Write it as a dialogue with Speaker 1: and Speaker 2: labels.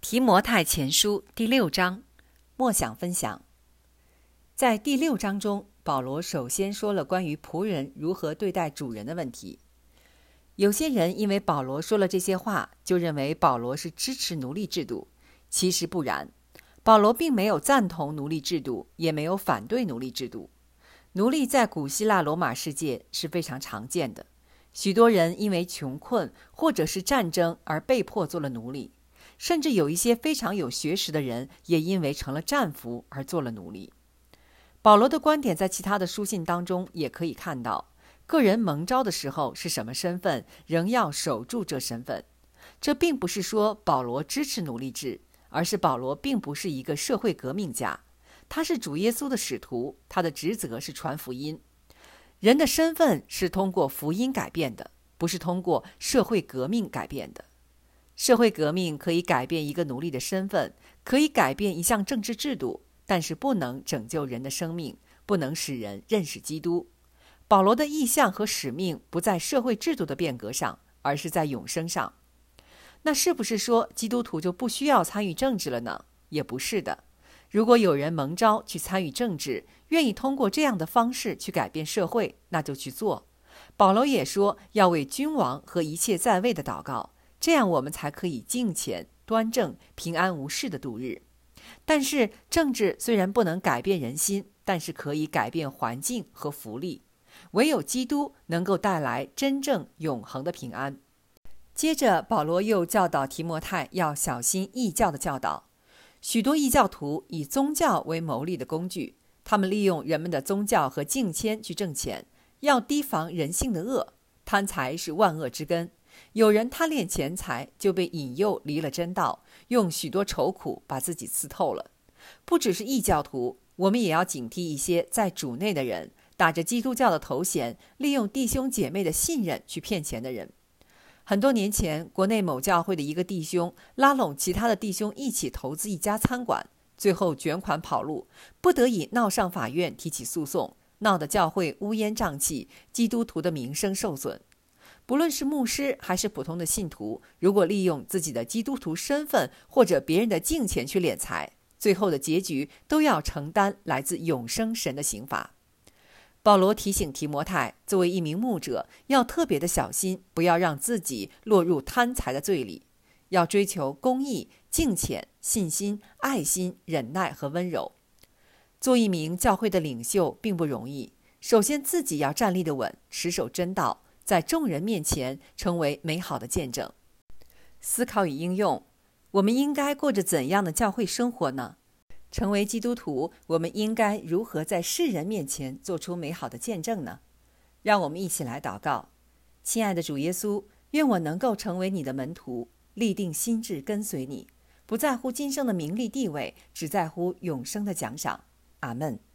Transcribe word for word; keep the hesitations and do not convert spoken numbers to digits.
Speaker 1: 提摩太前书第六章，默想分享。在第六章中，保罗首先说了关于仆人如何对待主人的问题。有些人因为保罗说了这些话，就认为保罗是支持奴隶制度，其实不然。保罗并没有赞同奴隶制度，也没有反对奴隶制度。奴隶在古希腊罗马世界是非常常见的，许多人因为穷困或者是战争而被迫做了奴隶。甚至有一些非常有学识的人也因为成了战俘而做了奴隶。保罗的观点在其他的书信当中也可以看到，个人蒙召的时候是什么身份，仍要守住这身份。这并不是说保罗支持奴隶制，而是保罗并不是一个社会革命家，他是主耶稣的使徒，他的职责是传福音。人的身份是通过福音改变的，不是通过社会革命改变的。社会革命可以改变一个奴隶的身份，可以改变一项政治制度，但是不能拯救人的生命，不能使人认识基督。保罗的意向和使命不在社会制度的变革上，而是在永生上。那是不是说基督徒就不需要参与政治了呢？也不是的。如果有人蒙召去参与政治，愿意通过这样的方式去改变社会，那就去做。保罗也说要为君王和一切在位的祷告，这样我们才可以敬虔、端正、平安无事的度日。但是政治虽然不能改变人心，但是可以改变环境和福利。唯有基督能够带来真正永恒的平安。接着保罗又教导提摩太要小心异教的教导。许多异教徒以宗教为牟利的工具，他们利用人们的宗教和敬谦去挣钱，要提防人性的恶。贪财是万恶之根。有人贪恋钱财，就被引诱离了真道，用许多愁苦把自己刺透了。不只是异教徒，我们也要警惕一些在主内的人，打着基督教的头衔，利用弟兄姐妹的信任去骗钱的人。很多年前，国内某教会的一个弟兄拉拢其他的弟兄一起投资一家餐馆，最后卷款跑路，不得已闹上法院提起诉讼，闹得教会乌烟瘴气，基督徒的名声受损。不论是牧师还是普通的信徒，如果利用自己的基督徒身份或者别人的敬钱去敛财，最后的结局都要承担来自永生神的刑罚。保罗提醒提摩太，作为一名牧者，要特别的小心，不要让自己落入贪财的罪里，要追求公义、敬虔、信心、爱心、忍耐和温柔。做一名教会的领袖并不容易，首先自己要站立得稳，持守真道，在众人面前成为美好的见证。思考与应用，我们应该过着怎样的教会生活呢？成为基督徒，我们应该如何在世人面前做出美好的见证呢？让我们一起来祷告。亲爱的主耶稣，愿我能够成为你的门徒，立定心志跟随你，不在乎今生的名利地位，只在乎永生的奖赏。阿们。